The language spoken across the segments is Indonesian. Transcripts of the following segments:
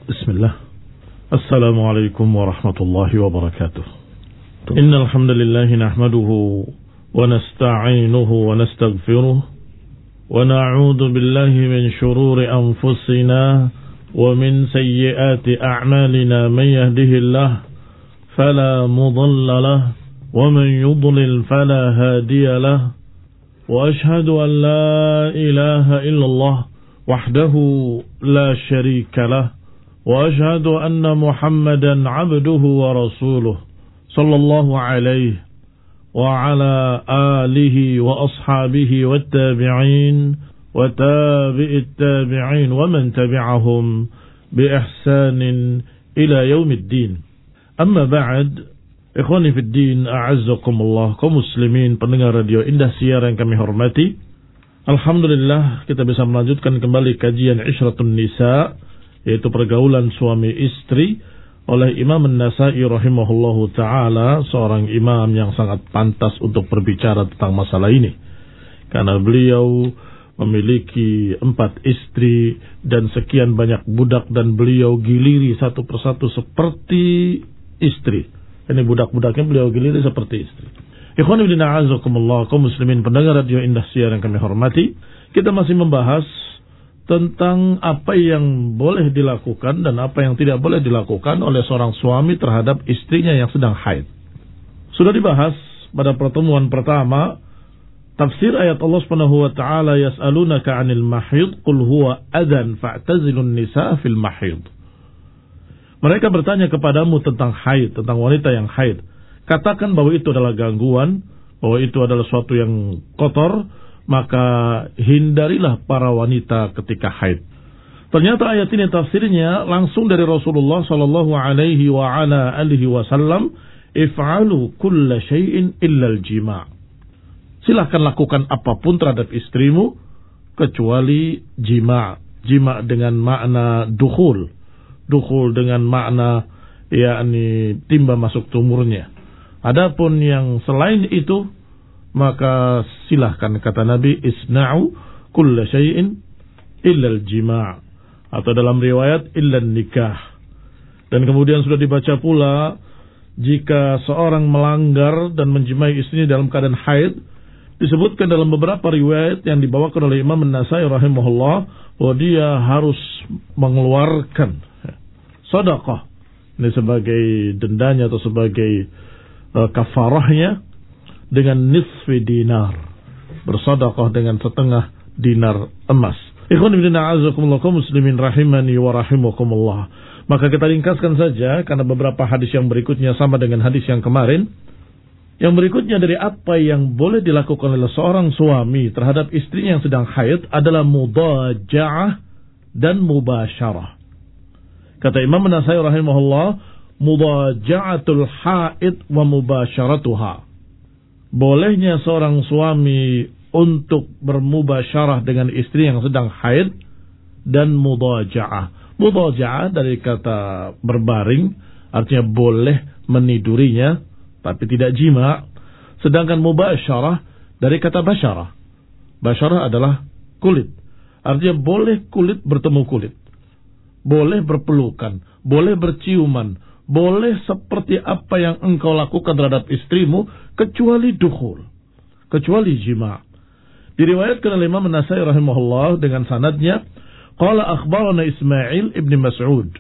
Bismillah. Assalamualaikum warahmatullahi wabarakatuh. Innal hamdalillah nahmaduhu wa nasta'inuhu wa nastaghfiruh wa na'udzu billahi min shururi anfusina wa min sayyiati a'malina man yahdihillahu fala mudilla lahu wa man yudlil fala hadiya lahu wa ashhadu an la ilaha illallah wahdahu la syarika lahu وأشهد أن محمدا عبده ورسوله صلى الله عليه وعلى آله وأصحابه والتابعين وتابع التابعين ومن تبعهم بإحسان إلى يوم الدين. أما بعد, ikhwani fi din, a'azzakumullah, kaum muslimin pendengar radio Indah Siar yang kami hormati. Alhamdulillah kita bisa melanjutkan kembali kajian Ishratun Nisa, yaitu pergaulan suami istri, oleh Imam An-Nasa'i rahimahullahu ta'ala, seorang imam yang sangat pantas untuk berbicara tentang masalah ini, karena beliau memiliki 4 istri dan sekian banyak budak, dan beliau giliri satu persatu seperti istri. Ini budak-budaknya beliau giliri seperti istri. Ikhwan fillah a'azzakumullah, kaum muslimin pendengar radio Indah Siar yang kami hormati, kita masih membahas tentang apa yang boleh dilakukan dan apa yang tidak boleh dilakukan oleh seorang suami terhadap istrinya yang sedang haid. Sudah dibahas pada pertemuan pertama tafsir ayat Allah Subhanahu wa taala, yas'alunaka 'anil mahid qul huwa adzan fa'tazilun nisaa fil mahid. Mereka bertanya kepadamu tentang haid, tentang wanita yang haid. Katakan bahwa itu adalah gangguan, bahwa itu adalah suatu yang kotor, maka hindarilah para wanita ketika haid. Ternyata ayat ini tafsirnya langsung dari Rasulullah sallallahu alaihi wa ala alihi wasallam, if'alu kulla syai'in illa al-jima'. Silahkan lakukan apapun terhadap istrimu kecuali jima'. Jima' dengan makna dukhul. Dukhul dengan makna yakni timba masuk tumurnya. Adapun yang selain itu, maka silahkan, kata Nabi, isna'u kulla syai'in illa al-jima', atau dalam riwayat illa nikah. Dan kemudian sudah dibaca pula, jika seorang melanggar dan menjimai istrinya dalam keadaan haid, disebutkan dalam beberapa riwayat yang dibawakan oleh Imam An-Nasa'i rahimahullah, bahwa dia harus mengeluarkan sedekah, ini sebagai dendanya atau sebagai kafarahnya, dengan nisfi dinar, bersedekah dengan setengah dinar emas. Ikhwan fillah a'azzakumullah, kaum muslimin rahimani wa rahimakumullah. Maka kita ringkaskan saja, karena beberapa hadis yang berikutnya sama dengan hadis yang kemarin. Yang berikutnya dari apa yang boleh dilakukan oleh seorang suami terhadap istrinya yang sedang haid adalah mudaja'ah dan mubasyarah. Kata Imam An-Nasa'i rahimahullah, mudaja'atul haid wa mubasyaratuha. Bolehnya seorang suami untuk bermubasyarah dengan istri yang sedang haid, dan mudaja'ah. Mudaja'ah dari kata berbaring, artinya boleh menidurinya tapi tidak jima'. Sedangkan mubasyarah dari kata basyarah. Basyarah adalah kulit, artinya boleh kulit bertemu kulit, boleh berpelukan, boleh berciuman, boleh seperti apa yang engkau lakukan terhadap istrimu, kecuali dukhul, kecuali jima'. Diriwayatkan oleh Imam An-Nasa'i rahimahullah dengan sanadnya, qala akhbarana Ismail ibn Mas'ud,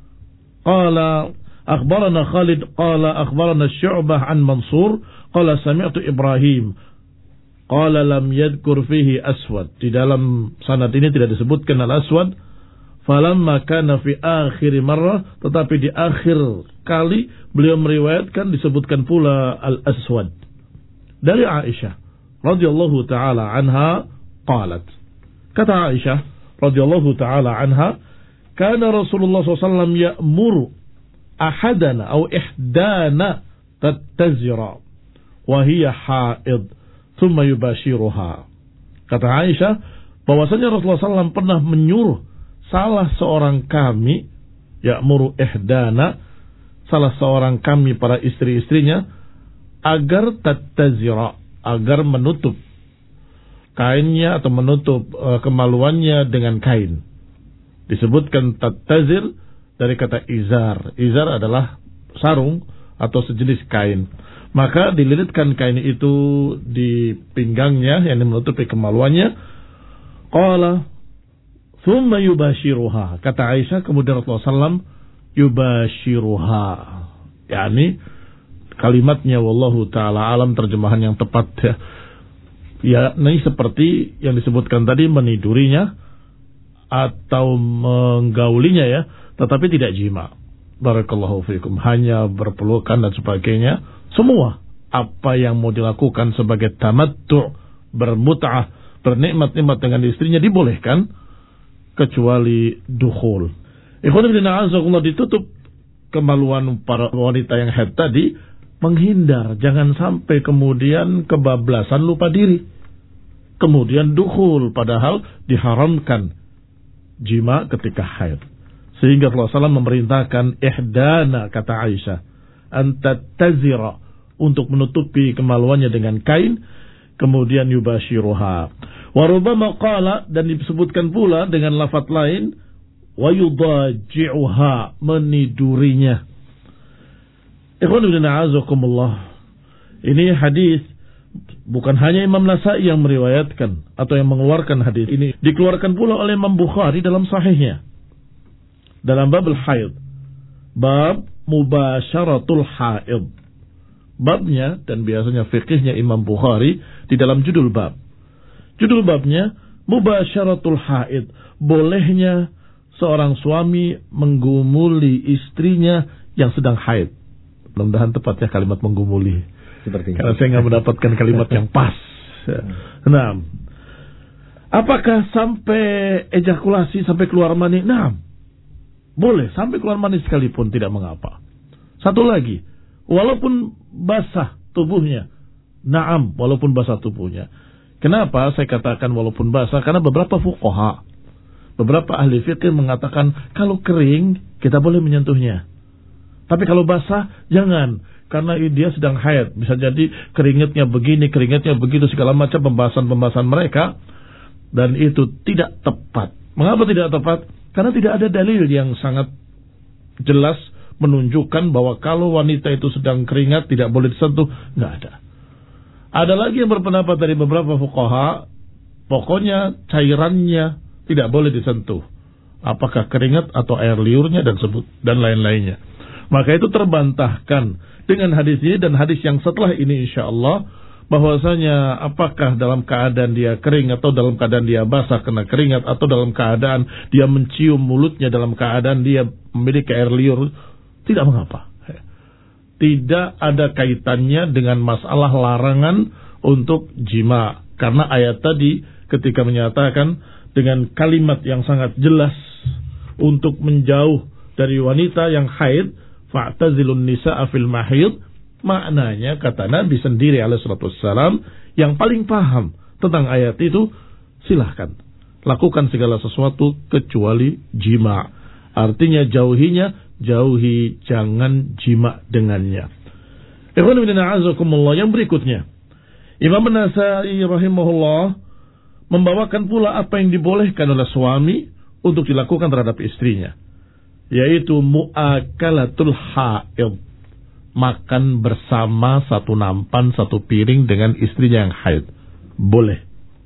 qala akhbarana Khalid, qala akhbarana Syu'bah an Mansur, qala sami'tu Ibrahim, qala lam yadhkur fihi aswad. Di dalam sanad ini tidak disebutkan al-aswad. Falamma kana fi akhir marrah, tetapi di akhir kali beliau meriwayatkan disebutkan pula al-aswad. Dari Aisyah radhiyallahu taala anha qalat, kata Aisyah radhiyallahu taala anha, kana Rasulullah SAW ya'muru ahadana atau ihdana tattazira wa hiya haid thumma yubashiruha. Kata Aisyah bahwasanya Rasulullah SAW pernah menyuruh salah seorang kami, ya'muru ihdana, salah seorang kami para istri-istrinya, agar tattazira, agar menutup kainnya atau menutup kemaluannya dengan kain. Disebutkan tattazir dari kata izar. Izar adalah sarung atau sejenis kain. Maka dililitkan kain itu di pinggangnya yang menutupi kemaluannya. Qala thumma yubashiruha. Kata Aisyah, kemudian Rasulullah SAW yubashiruha. Yani kalimatnya wallahu ta'ala alam terjemahan yang tepat ya. Ya, ini seperti yang disebutkan tadi, menidurinya atau menggaulinya ya, tetapi tidak jima. Barakallahu fikum, hanya berpelukan dan sebagainya. Semua apa yang mau dilakukan sebagai tamattu', bermut'ah, bernikmat-nikmat dengan istrinya dibolehkan, kecuali dukhul. Ikhwan fillah a'azakumullah, ditutup kemaluan para wanita yang haid tadi, menghindar, jangan sampai kemudian kebablasan, lupa diri, kemudian dukhul, padahal diharamkan jima ketika haid. Sehingga Rasulullah SAW memerintahkan ihdana, kata Aisyah, anta tazira, untuk menutupi kemaluannya dengan kain, kemudian yubashiruha. Wa rubbama qala, dan disebutkan pula dengan lafaz lain, wa yudaji'uha, menidurinya. Ikhwan ibn a'azakumullah, ini hadis bukan hanya Imam Nasa'i yang meriwayatkan atau yang mengeluarkan hadis ini, dikeluarkan pula oleh Imam Bukhari dalam sahihnya dalam bab al-haid, bab mubasyaratul haid. Babnya dan biasanya fikihnya Imam Bukhari di dalam judul bab. Judul babnya mubasyaratul haid, bolehnya seorang suami menggumuli istrinya yang sedang haid. Mudah-mudahan tepatnya kalimat menggumuli. Sepertinya. Karena saya nggak mendapatkan kalimat yang pas. Nah, apakah sampai ejakulasi, sampai keluar mani? Nah, boleh sampai keluar mani sekalipun, tidak mengapa. Satu lagi, walaupun basah tubuhnya. Naam, walaupun basah tubuhnya. Kenapa saya katakan walaupun basah? Karena beberapa fuqaha, beberapa ahli fikih mengatakan kalau kering kita boleh menyentuhnya. Tapi kalau basah jangan, karena dia sedang haid. Bisa jadi keringatnya begini, keringatnya begitu, segala macam pembahasan-pembahasan mereka, dan itu tidak tepat. Mengapa tidak tepat? Karena tidak ada dalil yang sangat jelas menunjukkan bahwa kalau wanita itu sedang keringat tidak boleh disentuh. Nggak ada. Ada lagi yang berpendapat dari beberapa fuqaha, pokoknya cairannya tidak boleh disentuh, apakah keringat atau air liurnya dan lain-lainnya. Maka itu terbantahkan dengan hadis ini dan hadis yang setelah ini insyaallah, bahwasanya apakah dalam keadaan dia kering atau dalam keadaan dia basah kena keringat, atau dalam keadaan dia mencium mulutnya dalam keadaan dia memiliki air liur, tidak mengapa. Tidak ada kaitannya dengan masalah larangan untuk jima. Karena ayat tadi ketika menyatakan dengan kalimat yang sangat jelas untuk menjauh dari wanita yang haid, fa'tazilun nisa'a fil mahid, maknanya kata Nabi sendiri alaihi salatu wassalam yang paling paham tentang ayat itu, silahkan lakukan segala sesuatu kecuali jima. Artinya jauhi, jangan jima dengannya. Ikhwan fillah a'azakumullah, yang berikutnya Imam An-Nasa'i rahimahullah membawakan pula apa yang dibolehkan oleh suami untuk dilakukan terhadap istrinya, yaitu mu'akalatul haid, makan bersama satu nampan, satu piring dengan istrinya yang haid, boleh.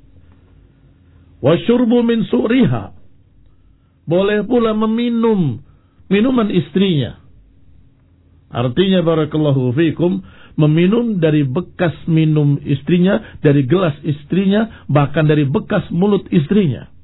Wasyurbu min su'riha, boleh pula meminum minuman istrinya. Artinya barakallahu fikum, meminum dari bekas minum istrinya, dari gelas istrinya, bahkan dari bekas mulut istrinya.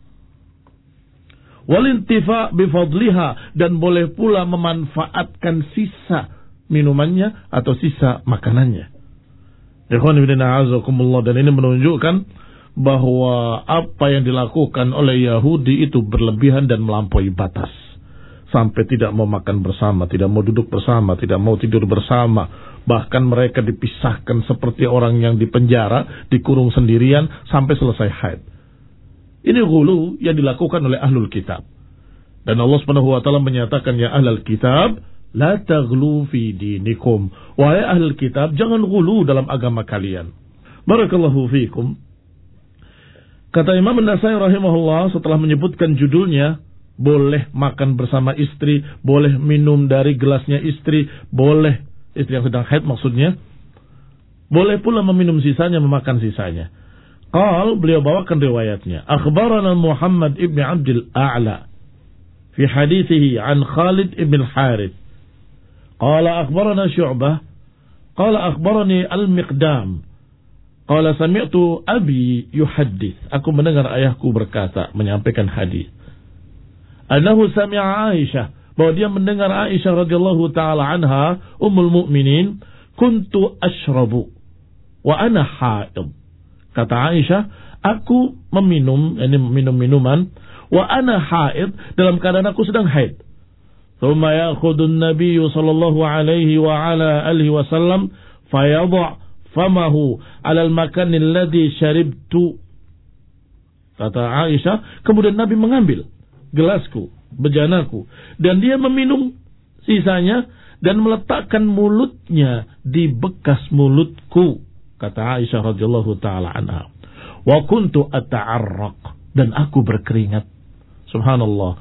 Walintifa bifadliha, dan boleh pula memanfaatkan sisa minumannya atau sisa makanannya. Ikhwan fillah a'azakumullah, dan ini menunjukkan bahwa apa yang dilakukan oleh Yahudi itu berlebihan dan melampaui batas. Sampai tidak mau makan bersama, tidak mau duduk bersama, tidak mau tidur bersama. Bahkan mereka dipisahkan seperti orang yang dipenjara, dikurung sendirian sampai selesai haid. Ini ghulu yang dilakukan oleh ahlul kitab. Dan Allah Subhanahu wa taala menyatakan, ya ahlul kitab, la taghlu fi dinikum. Wahai ahlul kitab, jangan ghulu dalam agama kalian. Barakallahu fikum. Kata Imam An-Nasa'i rahimahullah setelah menyebutkan judulnya boleh makan bersama istri, boleh minum dari gelasnya istri, boleh istri yang sedang haid maksudnya, boleh pula meminum sisanya, memakan sisanya. Beliau bawakan riwayatnya. Akhbarana Muhammad ibn Abdul A'la fi hadithihi an Khalid ibn Harith. Qala akhbarana Syu'bah. Qala akhbarani Al-Miqdam. Qala sami'tu abi yuhaddits. Aku mendengar ayahku berkata, menyampaikan hadis. Annahu sami'a Aisyah, bahwa dia mendengar Aisyah radhiyallahu taala anha, ummul mukminin, kuntu asyrabu wa ana haid. Kata Aisyah, aku meminum, minum minuman, wa ana haid, dalam keadaan aku sedang haid. Thumma ya'khudhu an-nabiy sallallahu alaihi wa ala alihi wasallam fayadha' famahu 'ala al-makan alladhi sharibtu. Kata Aisyah, kemudian Nabi mengambil gelasku, bejanaku, dan dia meminum sisanya dan meletakkan mulutnya di bekas mulutku. Kata Aisyah radhiyallahu taala anha, wa kuntu ata'arraq, dan aku berkeringat. Subhanallah.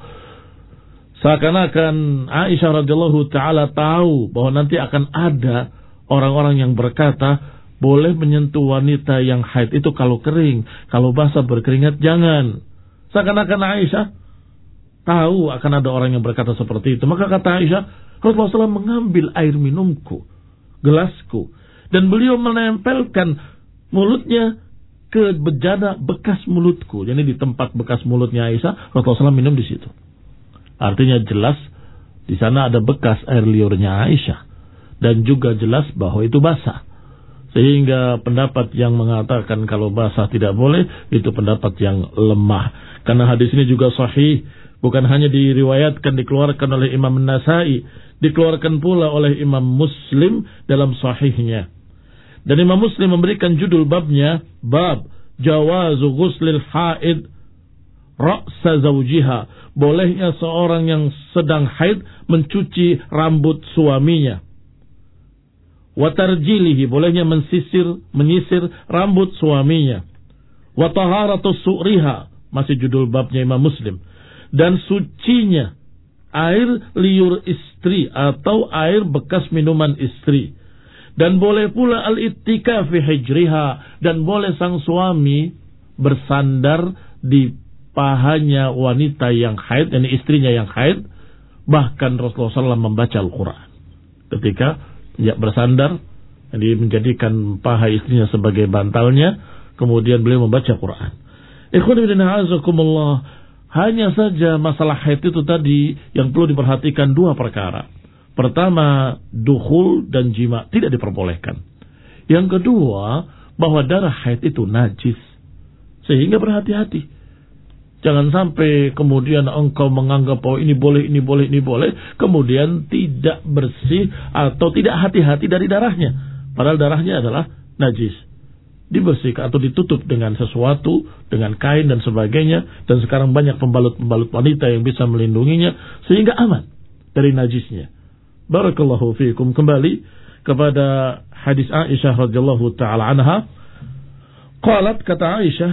Seakan-akan Aisyah radhiyallahu taala tahu bahwa nanti akan ada orang-orang yang berkata, boleh menyentuh wanita yang haid itu kalau kering, kalau basah berkeringat jangan. Seakan-akan Aisyah tahu akan ada orang yang berkata seperti itu. Maka kata Aisyah, Rasulullah SAW mengambil air minumku, gelasku, dan beliau menempelkan mulutnya ke bejana bekas mulutku. Jadi di tempat bekas mulutnya Aisyah, Rasulullah SAW minum di situ. Artinya jelas di sana ada bekas air liurnya Aisyah, dan juga jelas bahwa itu basah. Sehingga pendapat yang mengatakan kalau basah tidak boleh, itu pendapat yang lemah. Karena hadis ini juga sahih, bukan hanya diriwayatkan, dikeluarkan oleh Imam Nasai, dikeluarkan pula oleh Imam Muslim dalam sahihnya. Dan Imam Muslim memberikan judul babnya, bab jawazu ghuslil haid ra'sa zawjiha, bolehnya seorang yang sedang haid mencuci rambut suaminya. Wa tarjilihi, bolehnya menyisir rambut suaminya. Wa taharatu su'riha, masih judul babnya Imam Muslim. Dan sucinya air liur istri atau air bekas minuman istri. Dan boleh pula al-ittikaf fi hijriha, dan boleh sang suami bersandar di pahanya wanita yang haid, yani istrinya yang haid. Bahkan Rasulullah SAW membaca Al-Quran ketika bersandar, jadi menjadikan paha istrinya sebagai bantalnya, kemudian beliau membaca Quran. Ikhwan fillah azakumullah, hanya saja masalah haid itu tadi yang perlu diperhatikan dua perkara. Pertama, dukhul dan jima tidak diperbolehkan. Yang kedua, bahwa darah haid itu najis, sehingga berhati-hati. Jangan sampai kemudian engkau menganggap bahwa ini boleh, kemudian tidak bersih atau tidak hati-hati dari darahnya. Padahal darahnya adalah najis. Dibersihkan atau ditutup dengan sesuatu, dengan kain dan sebagainya. Dan sekarang banyak pembalut-pembalut wanita yang bisa melindunginya sehingga aman dari najisnya. Barakallahu fiikum. Kembali kepada hadis Aisyah radhiyallahu taala anha. Qalat, kata Aisyah,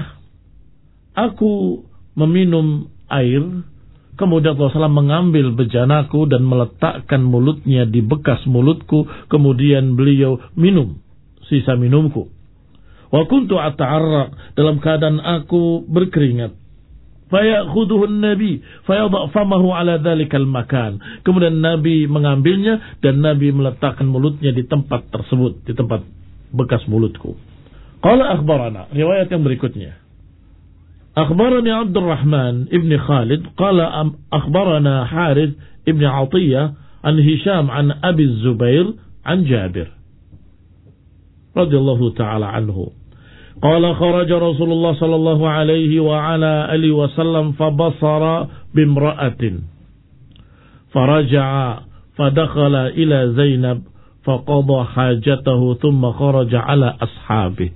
aku meminum air, kemudian Rasulullah SAW mengambil bejanaku dan meletakkan mulutnya di bekas mulutku, kemudian beliau minum sisa minumku. Wa kuntu ata'arraq, dalam keadaan aku berkeringat. Fayakhudhuhu an-nabi fayadha' famahu 'ala dhalikal makan. Kemudian Nabi mengambilnya dan Nabi meletakkan mulutnya di tempat tersebut, di tempat bekas mulutku. Qala akhbarana, riwayat yang berikutnya. Akhbarani Abdurrahman ibn Khalid qala akhbarana Harith ibn Atiyah an Hisham an Abi Zubair an Jabir radhiyallahu ta'ala anhu. Qala kharaja Rasulullah sallallahu alaihi wa ala alihi wasallam fabasara bimra'atin faraja'a fadakhala ila Zainab faqada hajatahu thumma kharaja ala ashabihi.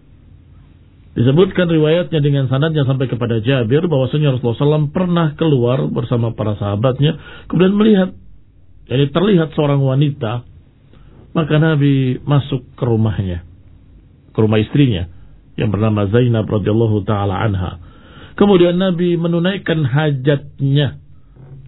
Disebutkan riwayatnya dengan sanadnya sampai kepada Jabir bahwasanya Rasulullah SAW pernah keluar bersama para sahabatnya, kemudian melihat, jadi terlihat seorang wanita, maka Nabi masuk ke rumahnya, ke rumah istrinya yang bernama Zainab radhiyallahu taala anha. Kemudian Nabi menunaikan hajatnya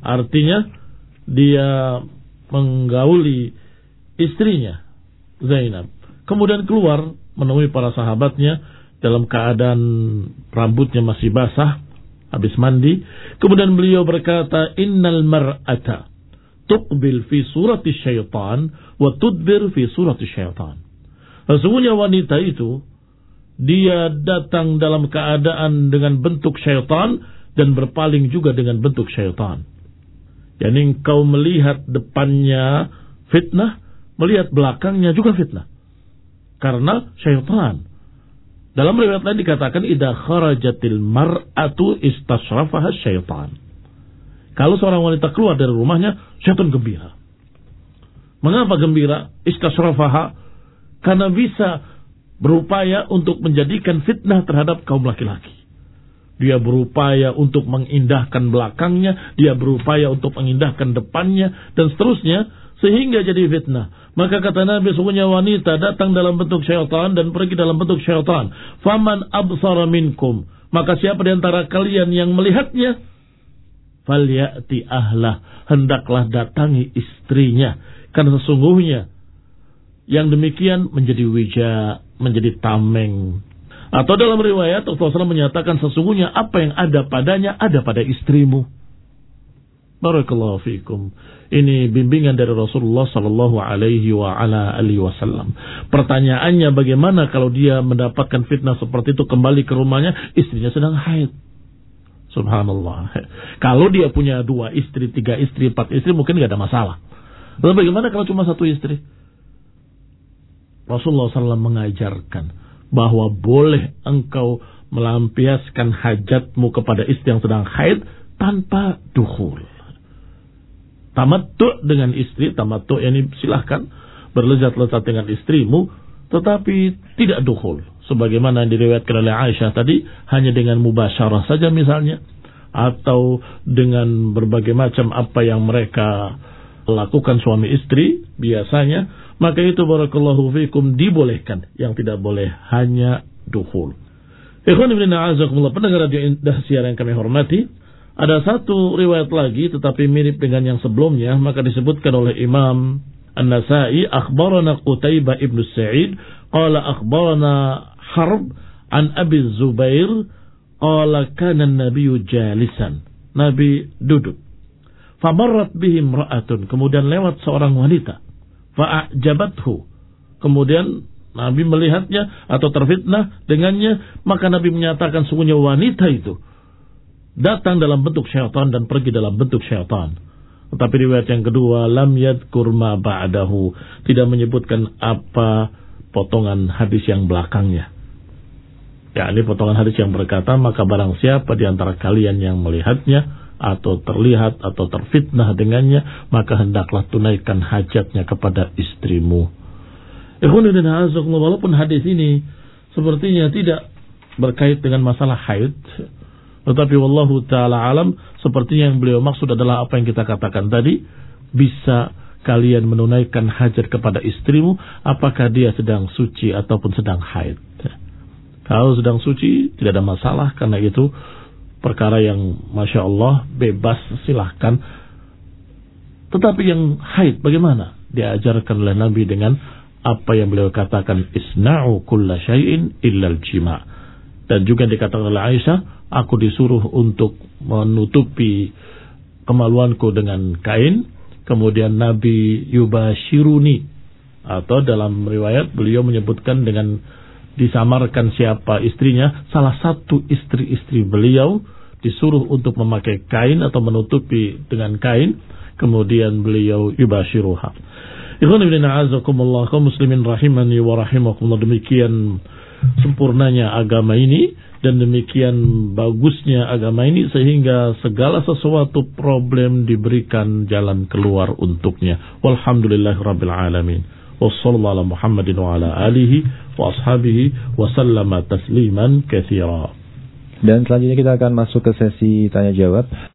Artinya dia menggauli istrinya Zainab. Kemudian keluar menemui para sahabatnya dalam keadaan rambutnya masih basah, habis mandi. Kemudian beliau berkata, innal mar'ata tuqbil fi surati syaitan wa tudbir fi surati syaitan. Sesungguhnya wanita itu, dia datang dalam keadaan dengan bentuk syaitan dan berpaling juga dengan bentuk syaitan. Yani engkau melihat depannya fitnah, melihat belakangnya juga fitnah. Karena syaitan. Dalam riwayat lain dikatakan, idza kharajatil mar'atu istasrafaha syaitan. Kalau seorang wanita keluar dari rumahnya, syaitan gembira. Mengapa gembira? Istasrafaha, karena bisa berupaya untuk menjadikan fitnah terhadap kaum laki-laki. Dia berupaya untuk mengindahkan belakangnya, dia berupaya untuk mengindahkan depannya, dan seterusnya, sehingga jadi fitnah. Maka kata Nabi, sesungguhnya wanita datang dalam bentuk syaitan dan pergi dalam bentuk syaitan. Faman absara minkum, maka siapa di antara kalian yang melihatnya, falyati ahlah, hendaklah datangi istrinya. Karena sesungguhnya yang demikian menjadi wija, menjadi tameng. Atau dalam riwayat Rasulullah SAW menyatakan, sesungguhnya apa yang ada padanya ada pada istrimu. Barakallahu fikum. Ini bimbingan dari Rasulullah sallallahu alaihi wa ala alihi wasallam. Pertanyaannya, bagaimana kalau dia mendapatkan fitnah seperti itu, kembali ke rumahnya, istrinya sedang haid. Subhanallah. Kalau dia punya 2 istri, 3 istri, 4 istri, mungkin gak ada masalah. Lalu bagaimana kalau cuma 1 istri? Rasulullah SAW mengajarkan bahwa boleh engkau melampiaskan hajatmu kepada istri yang sedang haid tanpa dukhul. Tamattu dengan istri, tamattu ini silahkan berlezat-lezat dengan istrimu, tetapi tidak dukhul. Sebagaimana diriwayatkan oleh Aisyah tadi, hanya dengan mubasyarah saja misalnya, atau dengan berbagai macam apa yang mereka lakukan suami istri biasanya, maka itu barakallahu fikum dibolehkan. Yang tidak boleh hanya dukhul. Ikhwan ibn a'azakumullah, pendengar radio Indah siaran yang kami hormati, ada satu riwayat lagi tetapi mirip dengan yang sebelumnya, maka disebutkan oleh Imam An-Nasa'i, akhbarana Qutaibah ibn Sa'id qala akhbarana Harb an Abi Zubair qala kana an-nabiyyu jalisan, Nabi duduk. Famarrat bihi imra'atun, kemudian lewat seorang wanita. Fa'ajabathu, kemudian Nabi melihatnya atau terfitnah dengannya, maka Nabi menyatakan sungguhnya wanita itu datang dalam bentuk syaitan dan pergi dalam bentuk syaitan. Tetapi riwayat yang kedua, lam yadhkur ma ba'dahu, tidak menyebutkan apa potongan hadis yang belakangnya. Ya, ini potongan hadis yang berkata, maka barang siapa di antara kalian yang melihatnya atau terlihat atau terfitnah dengannya, maka hendaklah tunaikan hajatnya kepada istrimu. Walaupun hadis ini sepertinya tidak berkait dengan masalah haid, tetapi wallahu ta'ala alam, sepertinya yang beliau maksud adalah apa yang kita katakan tadi, bisa kalian menunaikan hajat kepada istrimu apakah dia sedang suci ataupun sedang haid. Kalau sedang suci tidak ada masalah, karena itu perkara yang Masya Allah bebas, silahkan. Tetapi yang haid bagaimana? Diajarkan oleh Nabi dengan apa yang beliau katakan, isna'u kulla syai'in illal jima'. Dan juga dikatakan oleh Aisyah, aku disuruh untuk menutupi kemaluanku dengan kain. Kemudian Nabi yubashiruni, atau dalam riwayat beliau menyebutkan dengan disamarkan siapa istrinya, salah satu istri-istri beliau disuruh untuk memakai kain atau menutupi dengan kain, kemudian beliau yubashiruha. Ikhwan ibn a'azakumullah, kaum muslimin rahimani wa rahimakumullah, demikian sempurnanya agama ini dan demikian bagusnya agama ini sehingga segala sesuatu problem diberikan jalan keluar untuknya. Walhamdulillahirabbil alamin. Wassallallahu ala Muhammadin wa ala alihi wa ashabihi wa sallama tasliman katsira. Dan selanjutnya kita akan masuk ke sesi tanya jawab.